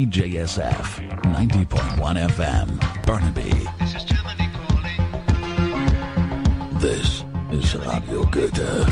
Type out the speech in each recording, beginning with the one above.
JSF 90.1 FM, Burnaby. This is Germany calling. This is Radio Goethe.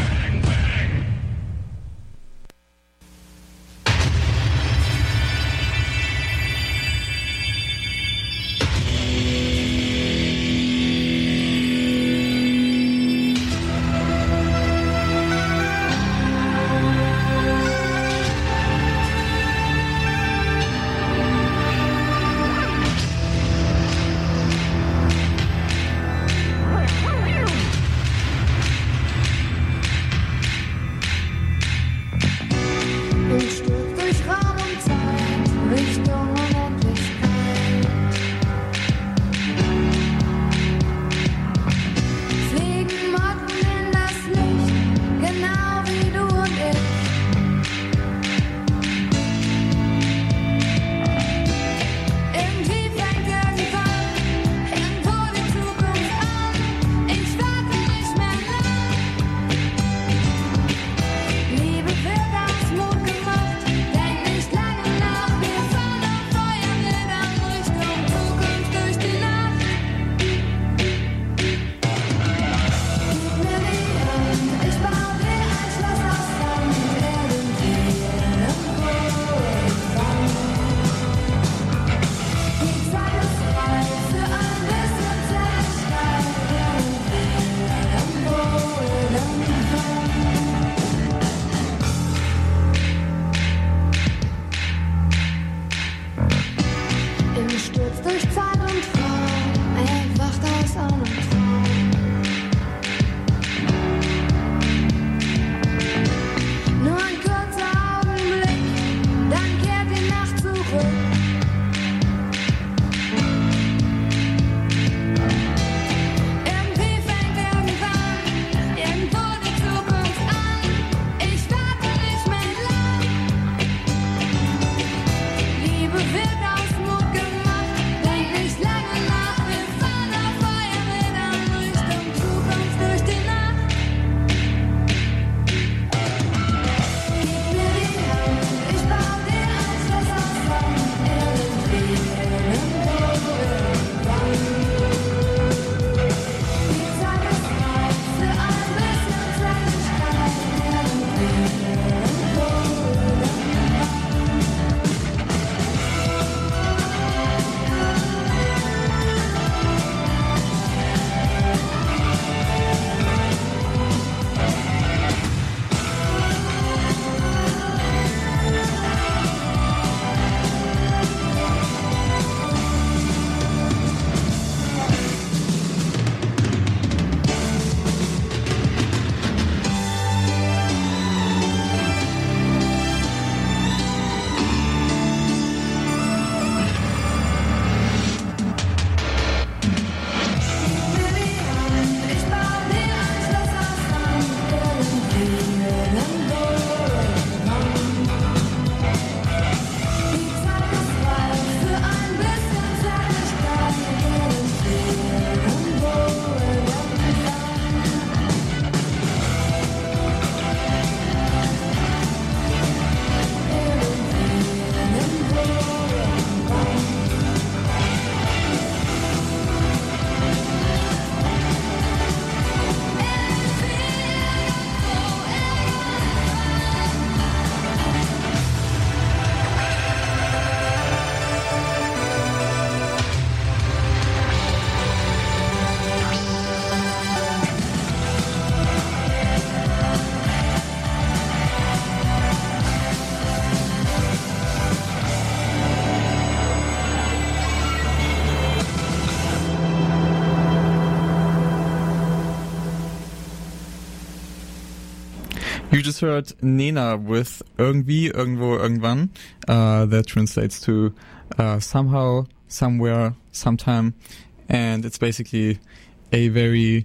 You just heard Nena with irgendwie, irgendwo, irgendwann. That translates to somehow, somewhere, sometime. And it's basically a very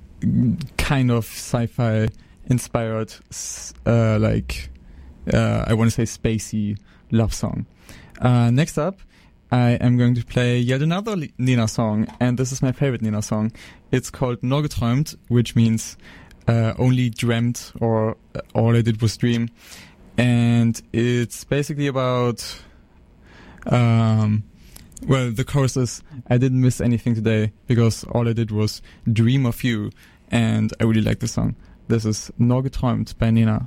kind of sci-fi inspired, I want to say spacey love song. Next up, I am going to play yet another Nena song, and this is my favorite Nena song. It's called Nur geträumt, which means only dreamt, or all I did was dream. And it's basically about Well, the chorus is, I didn't miss anything today because all I did was dream of you. And I really like this song. This is Nur geträumt by Nena.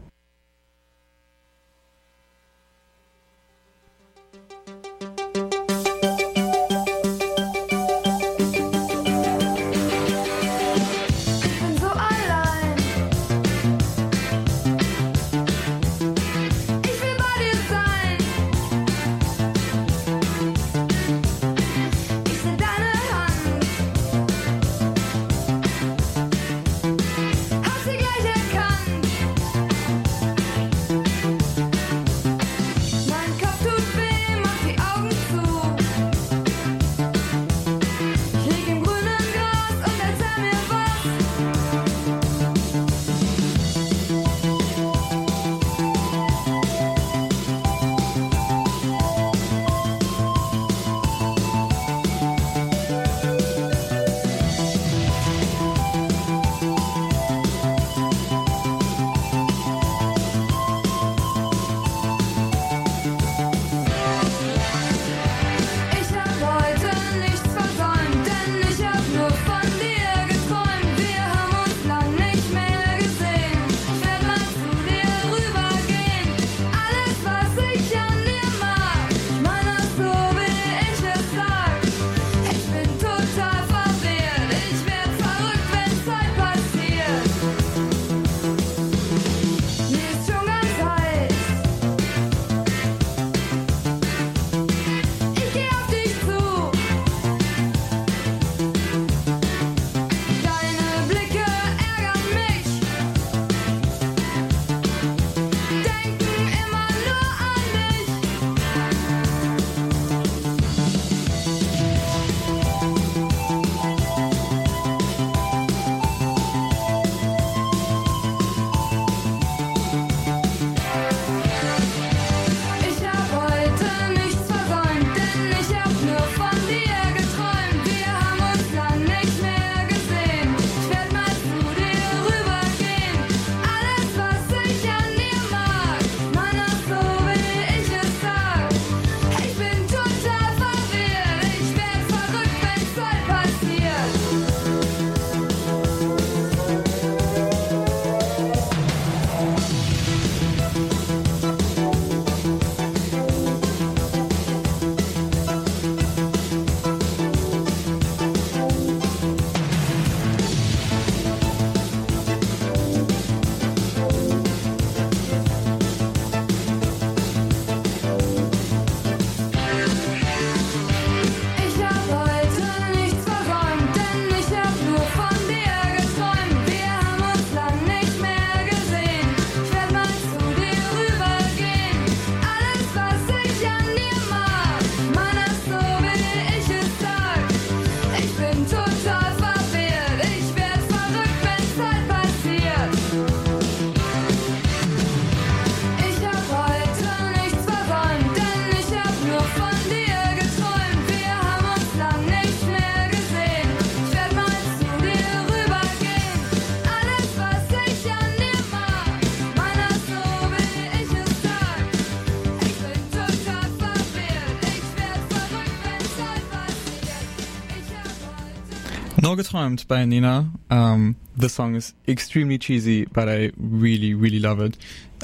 Nur geträumt by Nena. The song is extremely cheesy, but I really, really love it.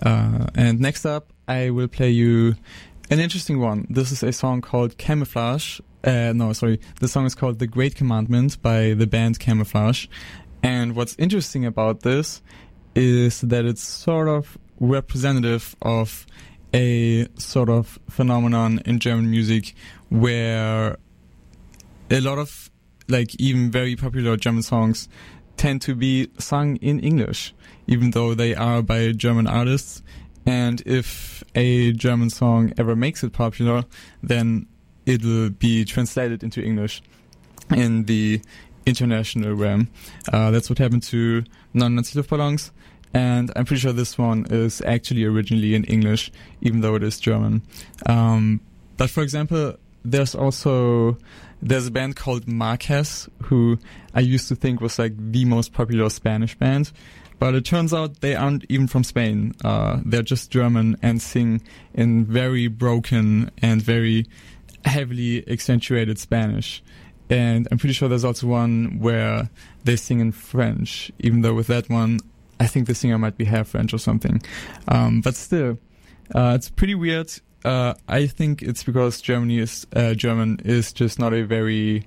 And next up, I will play you an interesting one. This is a song called Camouflage. The song is called The Great Commandment by the band Camouflage. And what's interesting about this is that it's sort of representative of a sort of phenomenon in German music where a lot of even very popular German songs tend to be sung in English, even though they are by German artists. And if a German song ever makes it popular, then it will be translated into English in the international realm. That's what happened to 99 Luftballons. And I'm pretty sure this one is actually originally in English, even though it is German. But for example, there's a band called Marquez, who I used to think was like the most popular Spanish band, but it turns out they aren't even from Spain. They're just German and sing in very broken and very heavily accentuated Spanish. And I'm pretty sure there's also one where they sing in French, even though with that one, I think the singer might be half French or something. But still, it's pretty weird. I think it's because German is just not a very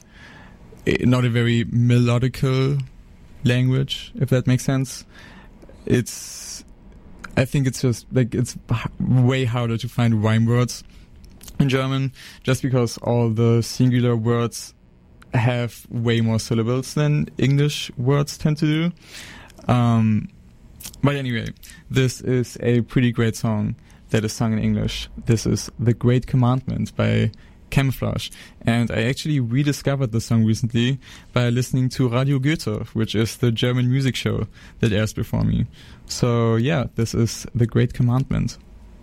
melodical language, if that makes sense. I think it's just like it's way harder to find rhyme words in German, just because all the singular words have way more syllables than English words tend to do. But anyway, this is a pretty great song that is sung in English. This is The Great Commandment by Camouflage. And I actually rediscovered the song recently by listening to Radio Goethe, which is the German music show that airs before me. So yeah, this is The Great Commandment.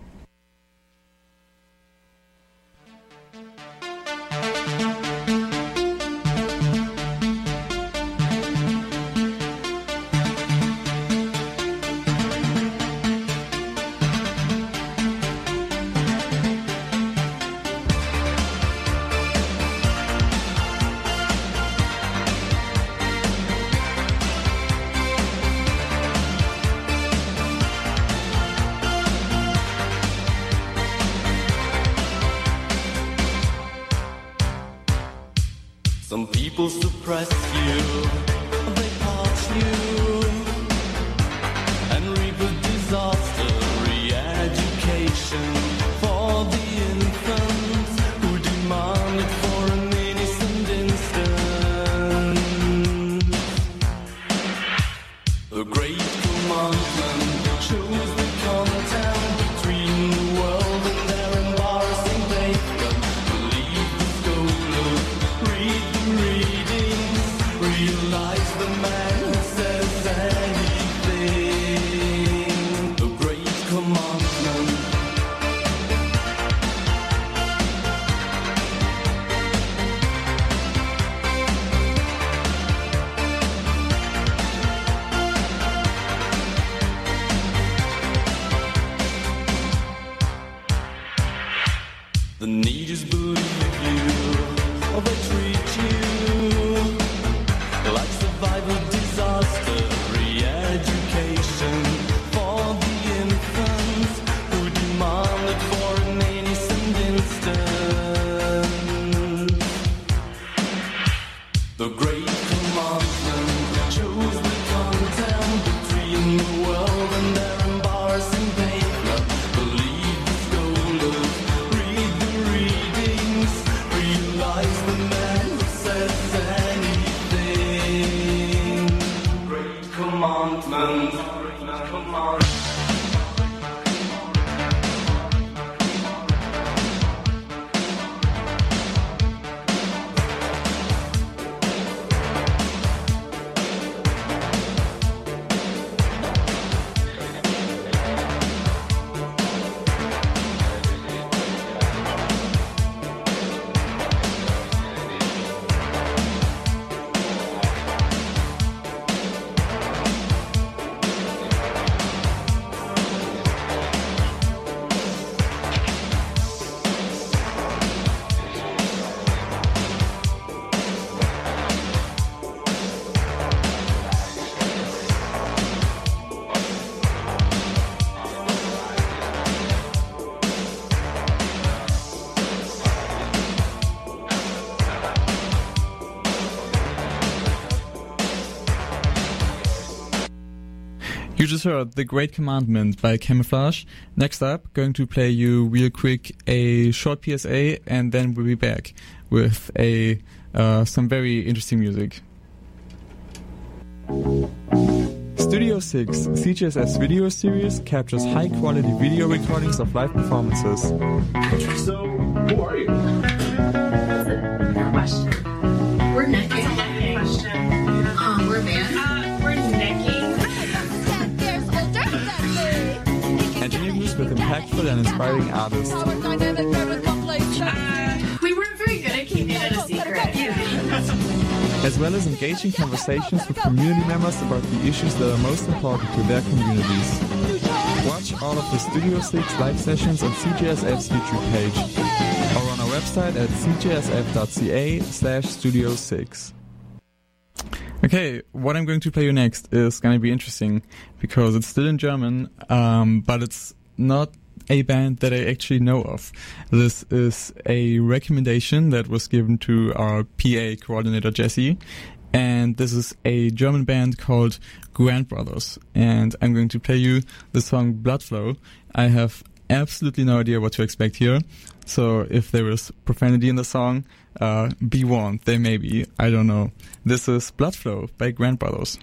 Some people suppress you, they part you, and reap a disaster, re-education for the infants who demand it for an innocent instant. The great commandment shows the content between the world and their embarrassing pavement. Believe the scholar, read the readings, realize the man who says anything. The great commandment. The need is believe you, or they treat you like survival disaster, re-education for the infants who demand it for an innocent instant. The great commandment shows the contempt between the world and their embarrassing pavement. Believe the scholars, read the readings, realize the man who says anything. Great commandment. Great commandment. You just heard The Great Commandment by Camouflage. Next up, going to play you real quick a short PSA, and then we'll be back with some very interesting music. Studio 6 CGSS video series captures high-quality video recordings of live performances. So, who are you? Question. We're necking. We're a band. We're necking. And interviews with impactful and inspiring artists. We weren't very as well as engaging conversations with community members about the issues that are most important to their communities. Watch all of the Studio 6 live sessions on CJSF's YouTube page or on our website at cjsf.ca/studio6. Okay, what I'm going to play you next is going to be interesting because it's still in German, but it's not a band that I actually know of. This is a recommendation that was given to our PA coordinator, Jesse, and this is a German band called Grand Brothers, and I'm going to play you the song Blood Flow. I have absolutely no idea what to expect here, so if there is profanity in the song, be warned, there may be, I don't know. This is Blood Flow by Grand Brothers.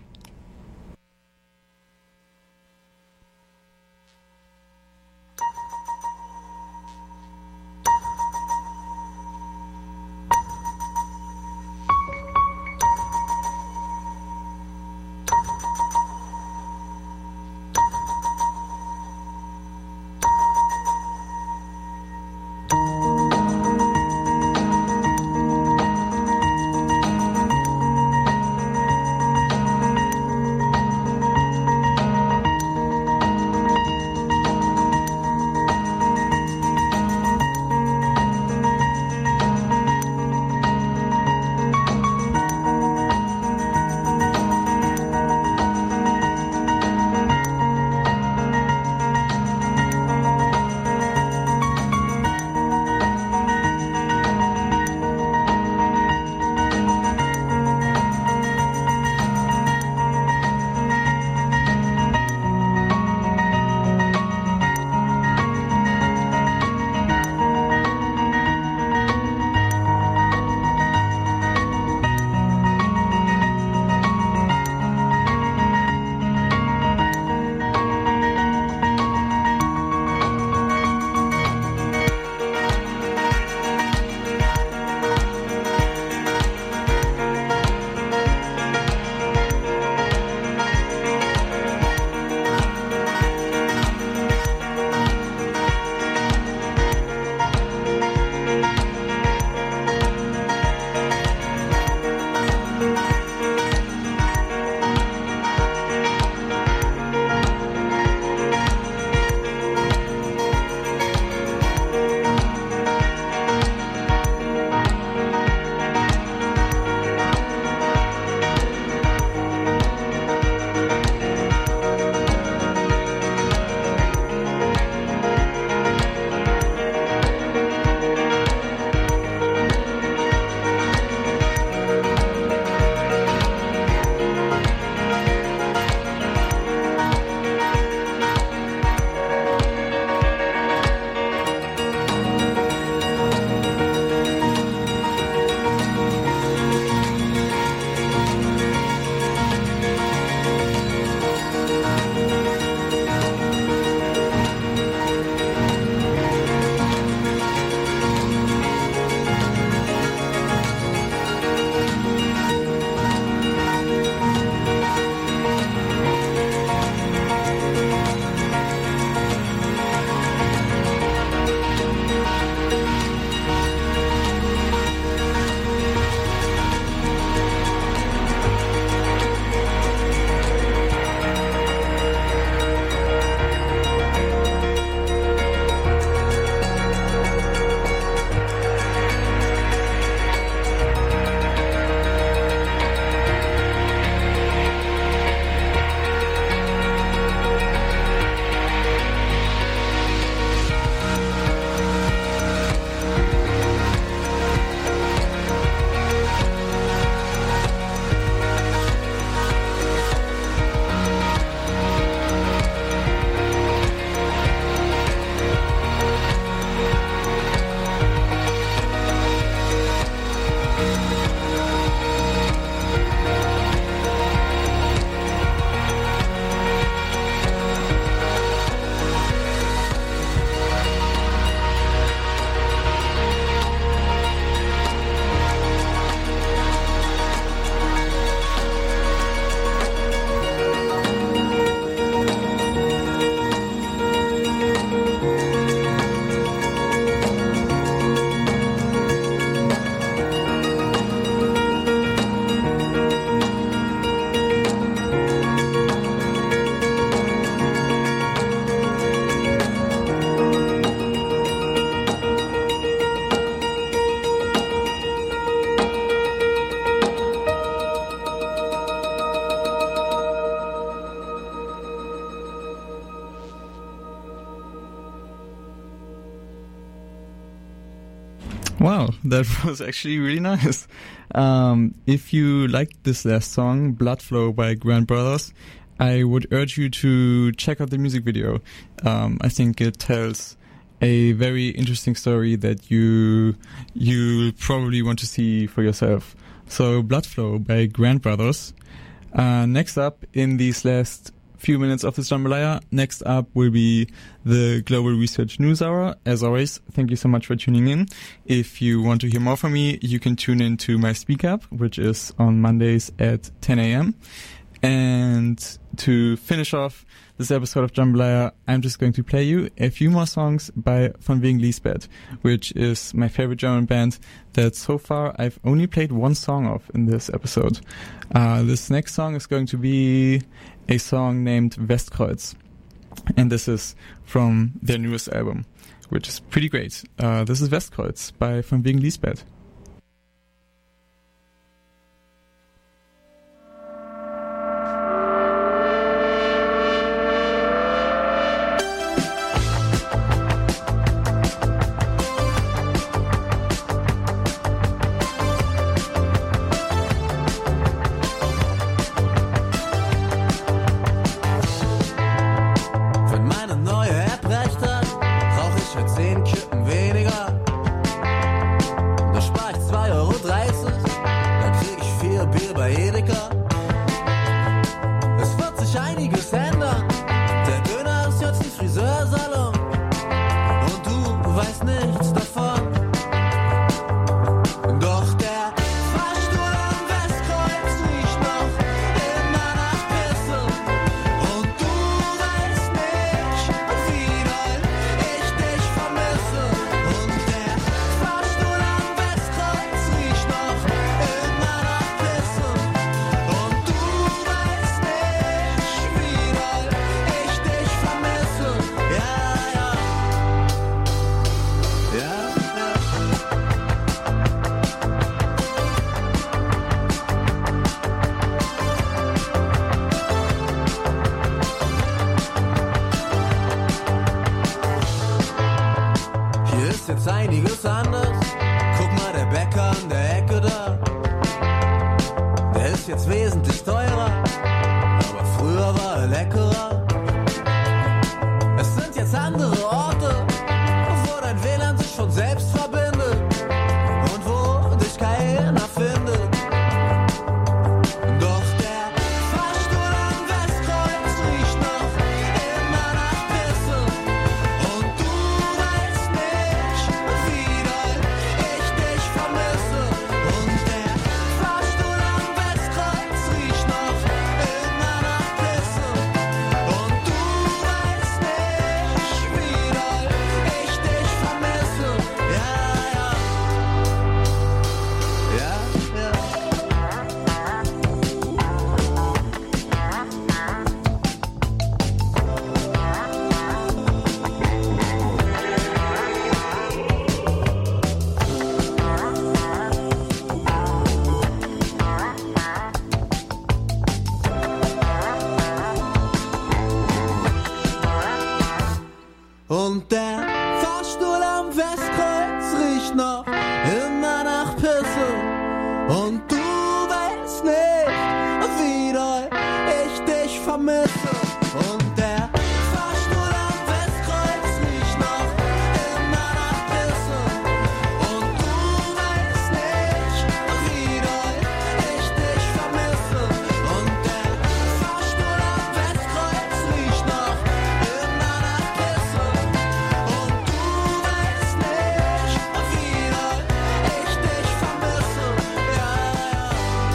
Wow, that was actually really nice. If you liked this last song, Blood Flow by Grand Brothers, I would urge you to check out the music video. I think it tells a very interesting story that you'll probably want to see for yourself. So, Blood Flow by Grand Brothers. Next up, in these last few minutes of this jambalaya, next up will be the Global Research News Hour. As always, thank you so much for tuning in. If you want to hear more from me, you can tune in to my Speak Up, which is on Mondays at 10 a.m. And to finish off this episode of Jambalaya, I'm just going to play you a few more songs by Von wegen Lisbeth, which is my favorite German band that so far I've only played one song of in this episode. This next song is going to be a song named Westkreuz, and this is from their newest album, which is pretty great. This is Westkreuz by Von wegen Lisbeth. Wenn meine neue App recht hat, brauch ich halt 10 Kippen weniger. Da spar ich 2,30 €, da krieg ich 4 Bier bei Edeka. Es wird sich einiges ändern, der Döner ist jetzt ein Friseursalon. Und du weißt nichts davon. Doch der Fahrstuhl am Westkreuz riecht noch immer nach Pisse. Und du weißt nicht, wie doll ich dich vermisse. Und der Fahrstuhl am Westkreuz riecht noch immer nach Pisse. Und du weißt nicht, wie doll ich dich vermisse. Ja, ja. Ja, ja. Hier ist jetzt einiges anders. Guck mal, der Bäcker an der Ecke da. Der ist jetzt wesentlich teurer, aber früher war er leckerer. Es sind jetzt andere Orte, wo dein WLAN sich von selbst verbindet und wo dich keiner findet. Doch der Fahrstuhl am Westkreuz riecht noch immer nach Pisse. Und du weißt nicht, wie doll ich dich vermisse. Und der Fahrstuhl am Westkreuz riecht noch immer nach Pisse. Und du weißt nicht, wie doll ich dich vermisse. Ja, ja. Ja, ja. Und der Fahrstuhl am Westkreuz riecht noch immer nach Pisse. Und du weißt nicht, wie doll ich dich vermisse. Und der Fahrstuhl am Westkreuz riecht noch immer nach Pisse. Und du weißt nicht, wie doll ich dich vermisse. Und der Fahrstuhl am Westkreuz riecht noch immer nach Pisse. Und du weißt nicht, wie doll ich dich vermisse. Ja, ja.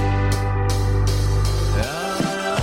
Ja, ja.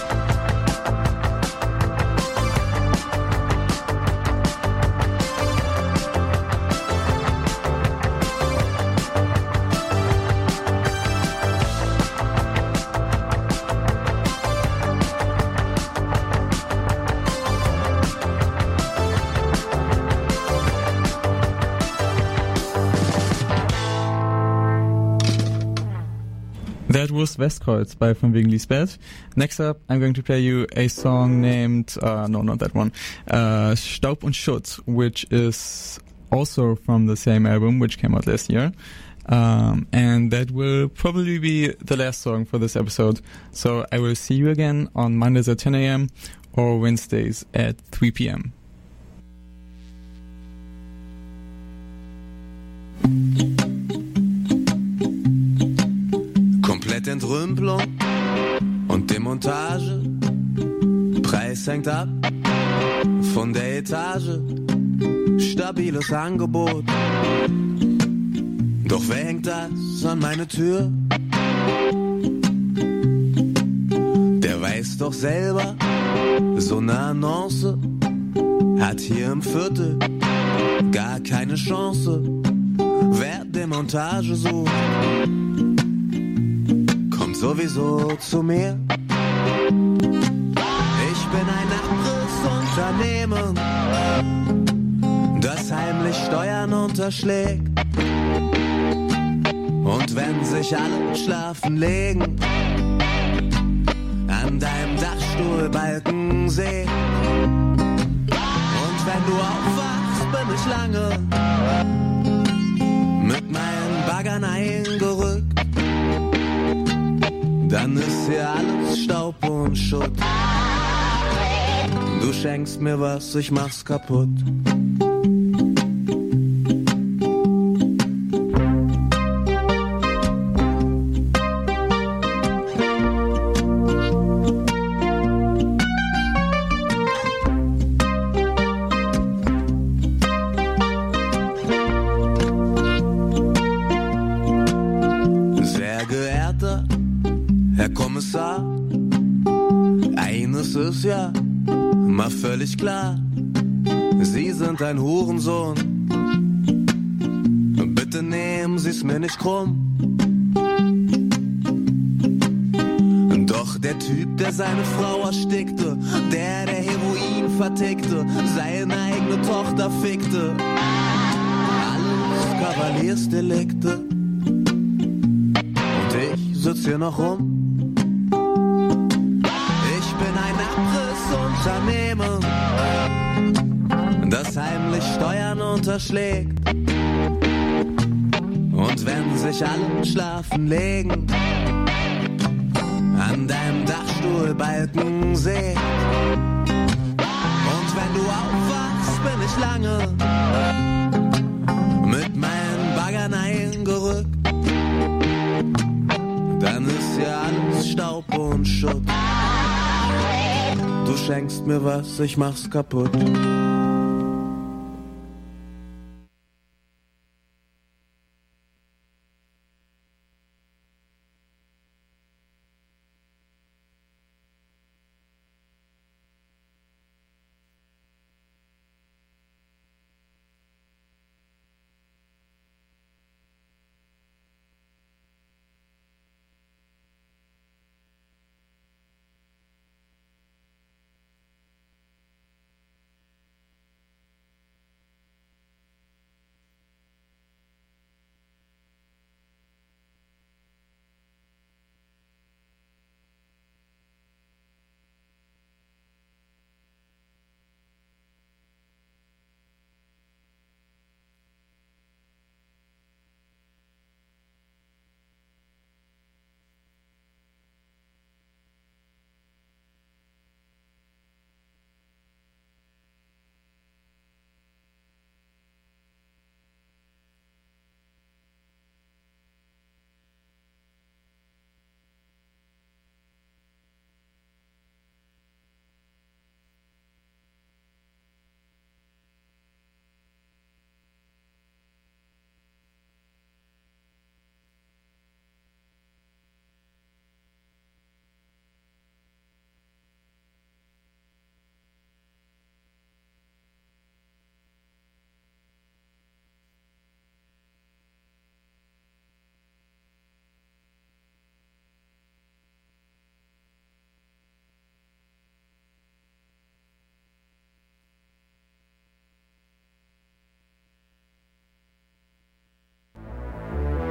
That was Westkreuz by Von wegen Lisbeth. Next up, I'm going to play you a song named, no, not that one, Staub und Schutt, which is also from the same album, which came out last year. And that will probably be the last song for this episode. So I will see you again on Mondays at 10 a.m. or Wednesdays at 3 p.m. Komplett Entrümpelung und Demontage. Preis hängt ab von der Etage. Stabiles Angebot. Doch wer hängt das an meine Tür? Der weiß doch selber, so eine Annonce hat hier im Viertel gar keine Chance. Wer Demontage sucht, kommt sowieso zu mir. Ich bin ein Abrissunternehmen, das heimlich Steuern unterschlägt. Und wenn sich alle schlafen legen, an deinem Dachstuhlbalken seh. Und wenn du aufwachst, bin ich lange mit meinen Baggern eingerückt. Dann ist hier alles Staub und Schutt. Du schenkst mir was, ich mach's kaputt. Eines ist ja mal völlig klar, Sie sind ein Hurensohn. Bitte nehmen Sie's mir nicht krumm. Doch der Typ, der seine Frau erstickte, der Heroin vertickte, seine eigene Tochter fickte, alles Kavaliersdelikte. Und ich sitz hier noch rum. Unternehmen, das heimlich Steuern unterschlägt. Und wenn sich alle schlafen legen, an deinem Dachstuhlbalken sägt. Und wenn du aufwachst, bin ich lange mit meinen Baggern eingerückt. Dann ist ja alles Staub und Schutt. Du schenkst mir was, ich mach's kaputt.